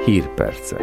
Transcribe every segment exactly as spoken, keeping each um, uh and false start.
Hírpercek.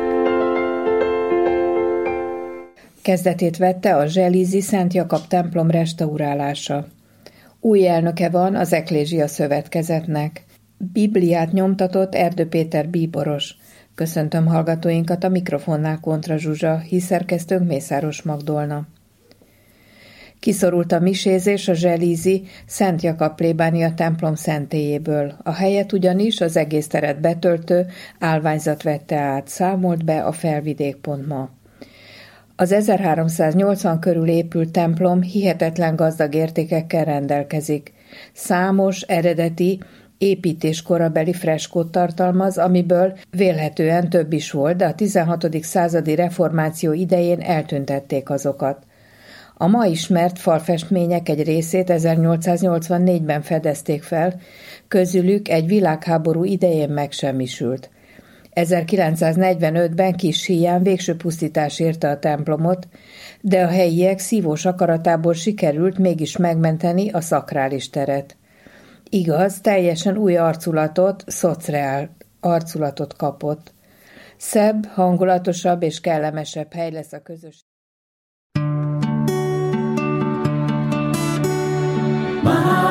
Kezdetét vette a zselízi Szent Jakab templom restaurálása. Új elnöke van az Eklézsia Szövetkezetnek. Bibliát nyomtatott Erdő Péter bíboros. Köszöntöm hallgatóinkat, a mikrofonnál Kontra Zsuzsa, hírszerkesztőnk Mészáros Magdolna. Kiszorult a misézés a zselízi Szent Jakab plébánia templom szentélyéből. A helyet ugyanis az egész teret betöltő állványzat vette át, számolt be a Felvidék pont ma. Az ezerháromszáznyolcvan körül épült templom hihetetlen gazdag értékekkel rendelkezik. Számos eredeti építéskorabeli freskót tartalmaz, amiből vélhetően több is volt, de a tizenhatodik századi reformáció idején eltüntették azokat. A ma ismert falfestmények egy részét ezernyolcszáznyolcvannégyben fedezték fel, közülük egy világháború idején megsemmisült. ezerkilencszáznegyvenötben kis híján végső pusztítás érte a templomot, de a helyiek szívós akaratából sikerült mégis megmenteni a szakrális teret. Igaz, teljesen új arculatot, szocreál arculatot kapott. Szebb, hangulatosabb és kellemesebb hely lesz a közösség. Már